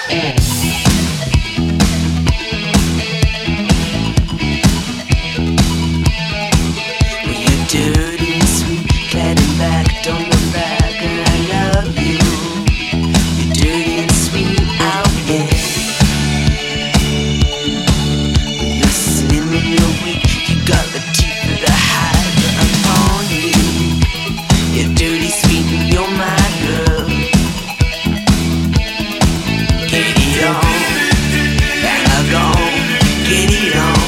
Dirty and sweet, glad and back, don't look back, and I love you. You're dirty and sweet, oh yeah. You're slim and you're weak, you got the teeth of the hydra upon you. You're dirty, sweet, and you're my girl. Get it on, bang on, get it on.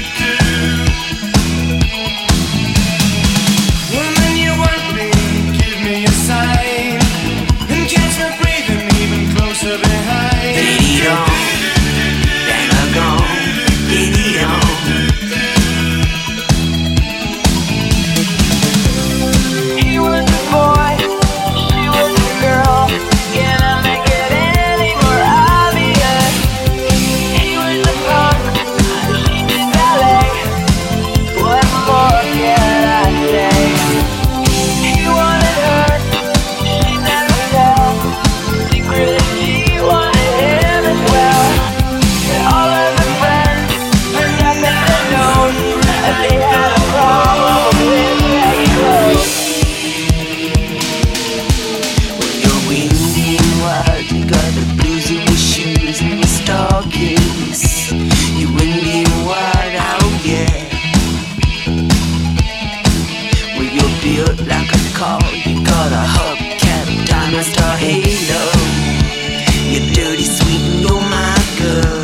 Built like a car, you got a hubcap, diamond star halo. You're dirty, sweet, and you're my girl.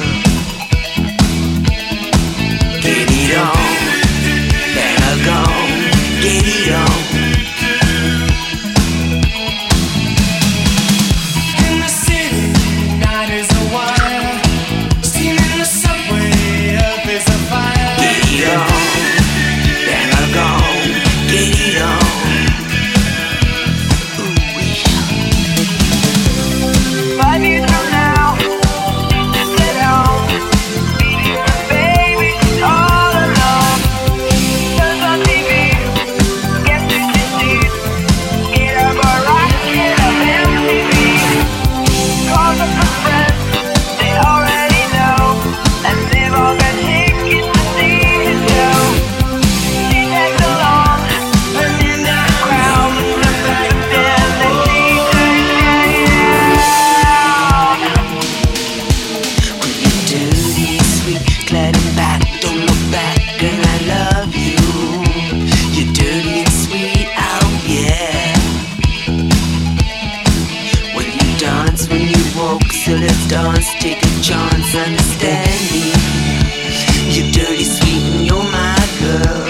Get it on, bang on, get it on. In the city, night is a wire. Steam in the subway, up is a fire. Get it on, bang on, get it on. 5 years from now, just at home, meeting her baby all alone. Turns on TV, gets to seat, get up a rocket of MTV. Calls up her friends, they already know, and they've all got tickets to see the show. She tags along, and in the crowd, but then she turns Dirty, sweet, glad and back, don't look back, and I love you. You're dirty and sweet, oh yeah. When you dance, when you walk, so let's dance, take a chance, understand me. You're dirty, sweet, and you're my girl.